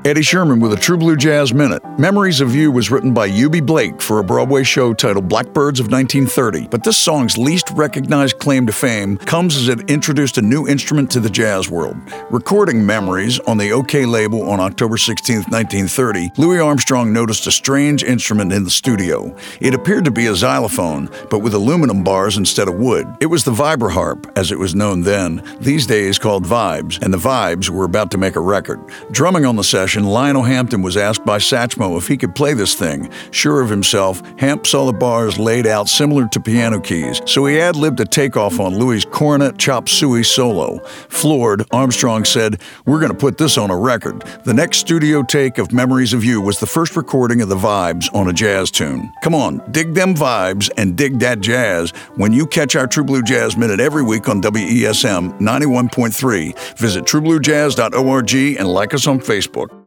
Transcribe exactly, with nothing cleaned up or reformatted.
Eddie Sherman with a True Blue Jazz Minute. Memories of You was written by Eubie Blake for a Broadway show titled Blackbirds of nineteen thirty, but this song's least recognized claim to fame comes as it introduced a new instrument to the jazz world. Recording Memories on the OK label on October sixteenth, nineteen thirty, Louis Armstrong noticed a strange instrument in the studio. It appeared to be a xylophone, but with aluminum bars instead of wood. It was the vibraharp, as it was known then, these days called Vibes, and the Vibes were about to make a record. Drumming on the session, Lionel Hampton was asked by Satchmo if he could play this thing. Sure of himself, Hamp saw the bars laid out similar to piano keys, so he ad-libbed a takeoff on Louis' cornet chop suey solo. Floored, Armstrong said, "We're going to put this on a record." The next studio take of Memories of You was the first recording of the Vibes on a jazz tune. Come on, dig them vibes and dig that jazz when you catch our True Blue Jazz Minute every week on W E S M ninety-one point three. Visit true blue jazz dot org and like us on Facebook.